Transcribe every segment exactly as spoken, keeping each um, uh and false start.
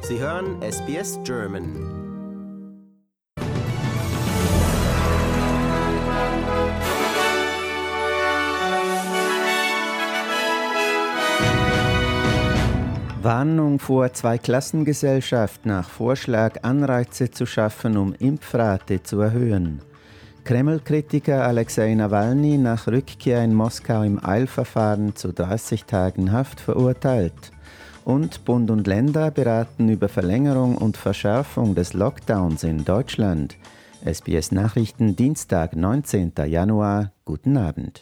Sie hören S B S German. Warnung vor Zweiklassengesellschaft, nach Vorschlag Anreize zu schaffen, um Impfrate zu erhöhen. Kreml-Kritiker Alexei Nawalny nach Rückkehr in Moskau im Eilverfahren zu dreißig Tagen Haft verurteilt. Und Bund und Länder beraten über Verlängerung und Verschärfung des Lockdowns in Deutschland. S B S Nachrichten, Dienstag, neunzehnten Januar. Guten Abend.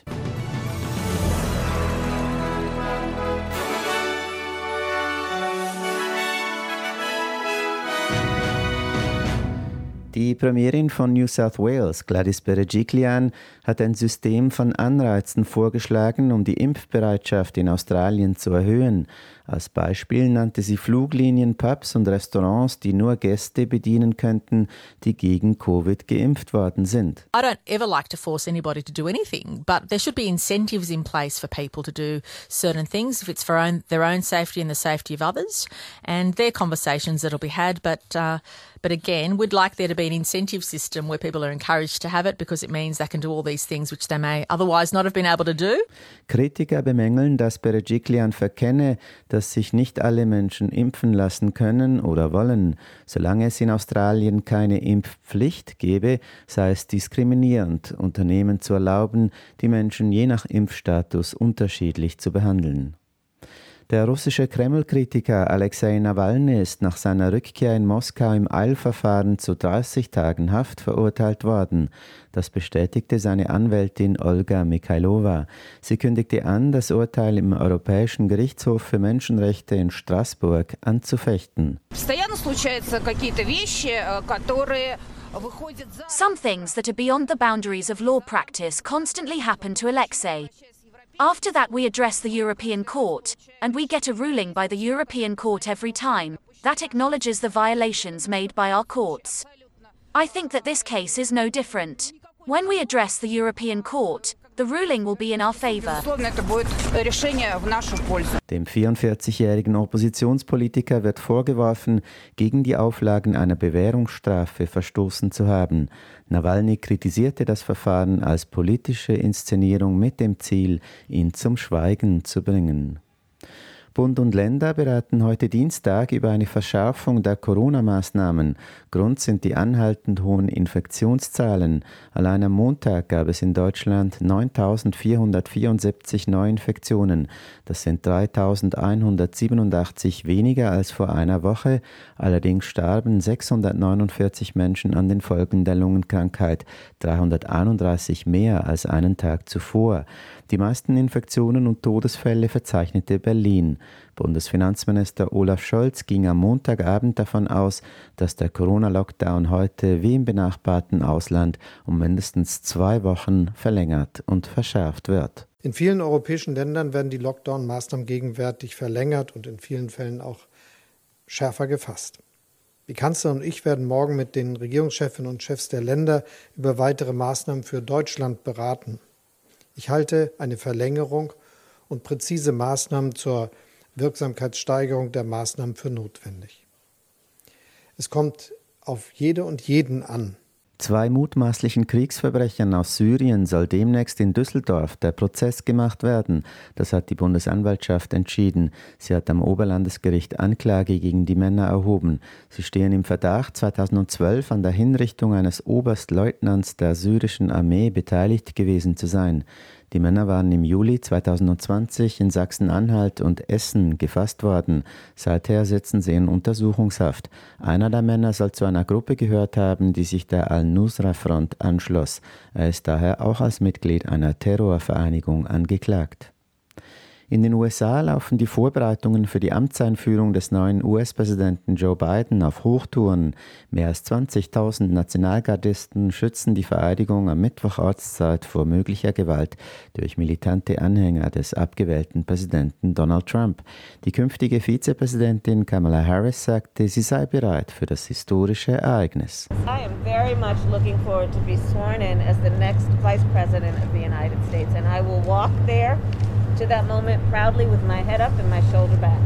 Die Premierin von New South Wales, Gladys Berejiklian, hat ein System von Anreizen vorgeschlagen, um die Impfbereitschaft in Australien zu erhöhen. Als Beispiel nannte sie Fluglinien, Pubs und Restaurants, die nur Gäste bedienen könnten, die gegen Covid geimpft worden sind. I don't ever like to force anybody to do anything, but there should be incentives in place for people to do certain things if it's for own, their own safety and the safety of others. And they're conversations that'll be had, but uh, but again, we'd like there to be an incentive system where people are encouraged to have it because it means they can do all these things which they may otherwise not have been able to do. Kritiker bemängeln, dass Berejiklian verkenne, dass sich nicht alle Menschen impfen lassen können oder wollen. Solange es in Australien keine Impfpflicht gäbe, sei es diskriminierend, Unternehmen zu erlauben, die Menschen je nach Impfstatus unterschiedlich zu behandeln. Der russische Kreml-Kritiker Alexei Nawalny ist nach seiner Rückkehr in Moskau im Eilverfahren zu dreißig Tagen Haft verurteilt worden. Das bestätigte seine Anwältin Olga Mikhailova. Sie kündigte an, das Urteil im Europäischen Gerichtshof für Menschenrechte in Straßburg anzufechten. Some things that are beyond the boundaries of law practice constantly happen to Alexei. After that we address the European Court, and we get a ruling by the European Court every time that acknowledges the violations made by our courts. I think that this case is no different. When we address the European Court, the ruling will be in our favor. Dem vierundvierzigjährigen Oppositionspolitiker wird vorgeworfen, gegen die Auflagen einer Bewährungsstrafe verstoßen zu haben. Nawalny kritisierte das Verfahren als politische Inszenierung mit dem Ziel, ihn zum Schweigen zu bringen. Bund und Länder beraten heute Dienstag über eine Verschärfung der Corona-Maßnahmen. Grund sind die anhaltend hohen Infektionszahlen. Allein am Montag gab es in Deutschland neuntausendvierhundertvierundsiebzig Neuinfektionen. Das sind dreitausendeinhundertsiebenundachtzig weniger als vor einer Woche. Allerdings starben sechshundertneunundvierzig Menschen an den Folgen der Lungenkrankheit, dreihunderteinunddreißig mehr als einen Tag zuvor. Die meisten Infektionen und Todesfälle verzeichnete Berlin. Bundesfinanzminister Olaf Scholz ging am Montagabend davon aus, dass der Corona-Lockdown heute wie im benachbarten Ausland um mindestens zwei Wochen verlängert und verschärft wird. In vielen europäischen Ländern werden die Lockdown-Maßnahmen gegenwärtig verlängert und in vielen Fällen auch schärfer gefasst. Die Kanzlerin und ich werden morgen mit den Regierungschefinnen und Chefs der Länder über weitere Maßnahmen für Deutschland beraten. Ich halte eine Verlängerung und präzise Maßnahmen zur Wirksamkeitssteigerung der Maßnahmen für notwendig. Es kommt auf jede und jeden an. Zwei mutmaßlichen Kriegsverbrechern aus Syrien soll demnächst in Düsseldorf der Prozess gemacht werden. Das hat die Bundesanwaltschaft entschieden. Sie hat am Oberlandesgericht Anklage gegen die Männer erhoben. Sie stehen im Verdacht, zweitausendzwölf an der Hinrichtung eines Oberstleutnants der syrischen Armee beteiligt gewesen zu sein. Die Männer waren im Juli zweitausendzwanzig in Sachsen-Anhalt und Essen gefasst worden. Seither sitzen sie in Untersuchungshaft. Einer der Männer soll zu einer Gruppe gehört haben, die sich der Al-Nusra-Front anschloss. Er ist daher auch als Mitglied einer Terrorvereinigung angeklagt. In den U S A laufen die Vorbereitungen für die Amtseinführung des neuen U S-Präsidenten Joe Biden auf Hochtouren. Mehr als zwanzigtausend Nationalgardisten schützen die Vereidigung am Mittwoch Ortszeit vor möglicher Gewalt durch militante Anhänger des abgewählten Präsidenten Donald Trump. Die künftige Vizepräsidentin Kamala Harris sagte, sie sei bereit für das historische Ereignis. I am very much looking forward to be sworn in as the next Vice President of the United States, and I will walk there to that moment proudly with my head up and my shoulder back.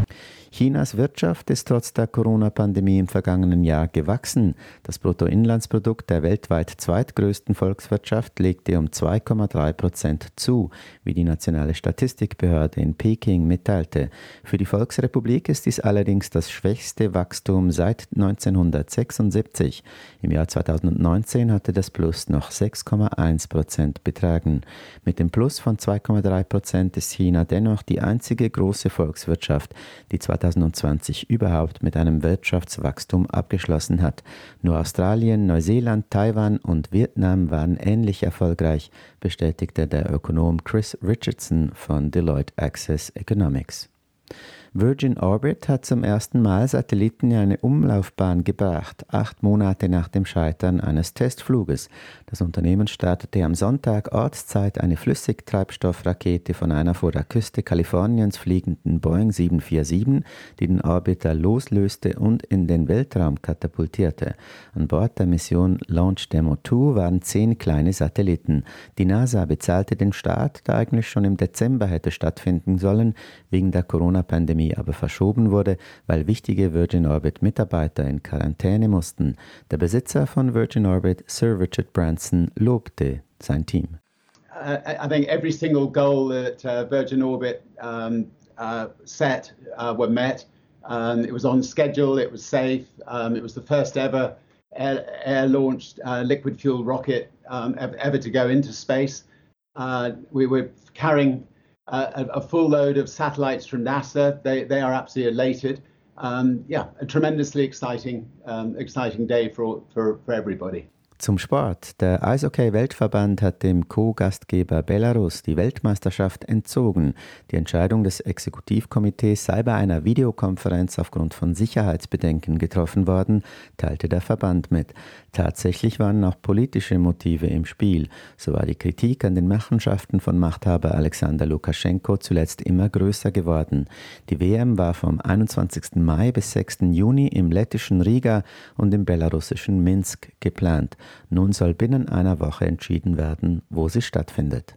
Chinas Wirtschaft ist trotz der Corona-Pandemie im vergangenen Jahr gewachsen. Das Bruttoinlandsprodukt der weltweit zweitgrößten Volkswirtschaft legte um zwei Komma drei Prozent zu, wie die nationale Statistikbehörde in Peking mitteilte. Für die Volksrepublik ist dies allerdings das schwächste Wachstum seit neunzehnhundertsechsundsiebzig. Im Jahr zweitausendneunzehn hatte das Plus noch sechs Komma eins Prozent betragen. Mit dem Plus von zwei Komma drei Prozent ist China dennoch die einzige große Volkswirtschaft, die zweitausendzwanzig überhaupt mit einem Wirtschaftswachstum abgeschlossen hat. Nur Australien, Neuseeland, Taiwan und Vietnam waren ähnlich erfolgreich, bestätigte der Ökonom Chris Richardson von Deloitte Access Economics. Virgin Orbit hat zum ersten Mal Satelliten in eine Umlaufbahn gebracht, acht Monate nach dem Scheitern eines Testfluges. Das Unternehmen startete am Sonntag Ortszeit eine Flüssigtreibstoffrakete von einer vor der Küste Kaliforniens fliegenden Boeing sieben vier sieben, die den Orbiter loslöste und in den Weltraum katapultierte. An Bord der Mission Launch Demo zwei waren zehn kleine Satelliten. Die NASA bezahlte den Start, der eigentlich schon im Dezember hätte stattfinden sollen, wegen der Corona-Pandemie aber verschoben wurde, weil wichtige Virgin Orbit-Mitarbeiter in Quarantäne mussten. Der Besitzer von Virgin Orbit, Sir Richard Branson, lobte sein Team. Uh, I think every single goal that uh, Virgin Orbit um, uh, set uh, were met. Um, it was on schedule, it was safe, um, it was the first ever air, air-launched uh, liquid fuel rocket um, ever to go into space. Uh, we were carrying Uh, a, a full load of satellites from NASA. They they are absolutely elated. Um, yeah, a tremendously exciting um, exciting day for for for everybody. Zum Sport. Der Eishockey-Weltverband hat dem Co-Gastgeber Belarus die Weltmeisterschaft entzogen. Die Entscheidung des Exekutivkomitees sei bei einer Videokonferenz aufgrund von Sicherheitsbedenken getroffen worden, teilte der Verband mit. Tatsächlich waren auch politische Motive im Spiel. So war die Kritik an den Machenschaften von Machthaber Alexander Lukaschenko zuletzt immer größer geworden. Die W M war vom einundzwanzigsten Mai bis sechsten Juni im lettischen Riga und im belarussischen Minsk geplant. Nun soll binnen einer Woche entschieden werden, wo sie stattfindet.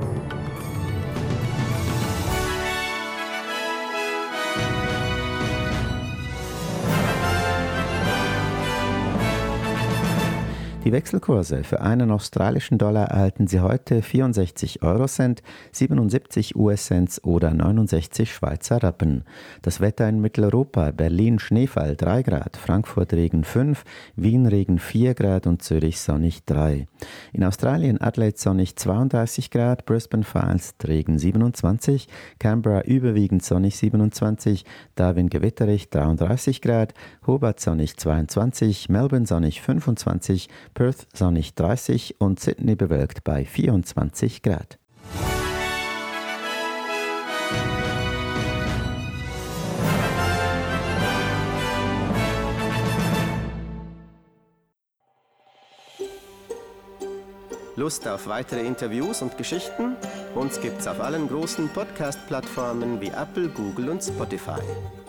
Die Wechselkurse für einen australischen Dollar erhalten Sie heute vierundsechzig Eurocent, siebenundsiebzig U S-Cent oder neunundsechzig Schweizer Rappen. Das Wetter in Mitteleuropa: Berlin Schneefall drei Grad, Frankfurt Regen fünf, Wien Regen vier Grad und Zürich sonnig drei. In Australien Adelaide sonnig zweiunddreißig Grad, Brisbane vereinzelt Regen siebenundzwanzig, Canberra überwiegend sonnig siebenundzwanzig, Darwin gewitterig dreiunddreißig Grad, Hobart sonnig zweiundzwanzig, Melbourne sonnig fünfundzwanzig, Perth sonnig dreißig und Sydney bewölkt bei vierundzwanzig Grad. Lust auf weitere Interviews und Geschichten? Uns gibt's auf allen großen Podcast-Plattformen wie Apple, Google und Spotify.